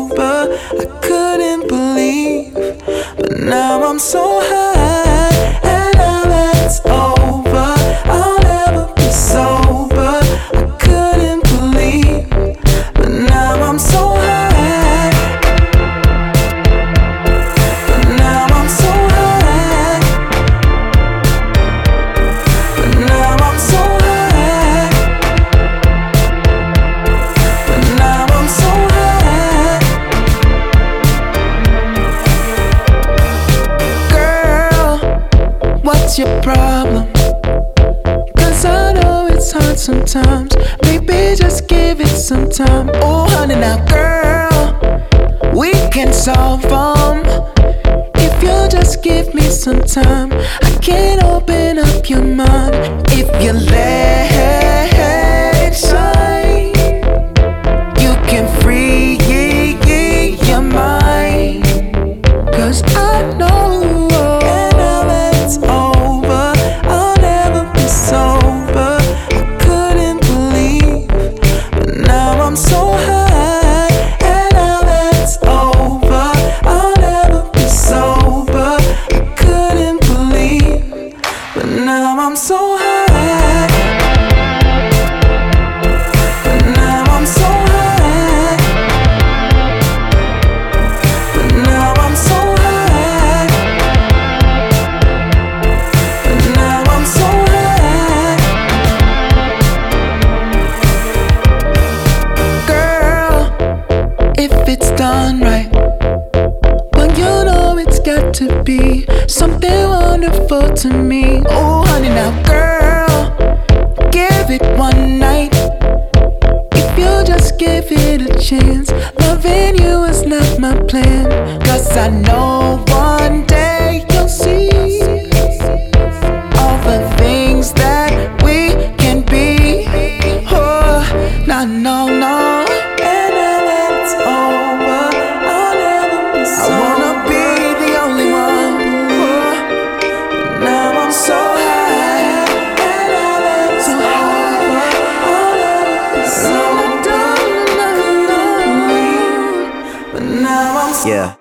sober. I couldn't believe, but now I'm so high. And now that it's over, I'll never be sober. I couldn't believe, but now I'm so high. But now I'm so high. But now I'm so high. But now I'm so high. Girl, what's your problem? 'Cause I know it's hard sometimes. Baby, just give it some time. Oh, honey, now, girl, we can solve them. If you just give me some time, I can open up your mind. If you let it shine, you can free your mind. 'Cause I know, and now that it's over, I'll never be sober. I couldn't believe, but now I'm so high. And now that it's over, I'll never be sober. I couldn't believe, but now I'm so high. But now I'm so high. But now I'm so high. But now I'm so high. Girl, if it's done right, well, you know it's got to be something wonderful to me. Oh, honey, now, girl, give it one night. If you just give it a chance, loving you is not my plan. 'Cause I know one day you'll see all the things that we can be. Oh, no, no, no. And now that it's over, I'll never be sober. I wanna be the only one. Oh, now I'm so high. And now that it's over, I'll never be sober. But now I'm so Yeah.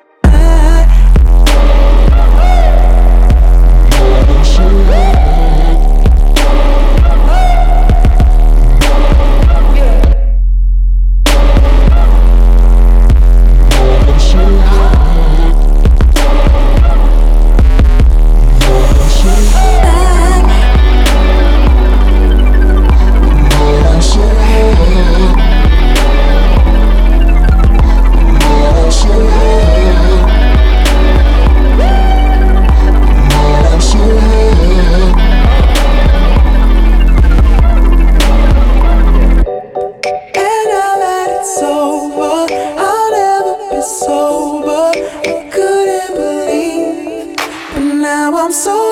And now that it's over, I'll never be sober. I couldn't believe, but now I'm so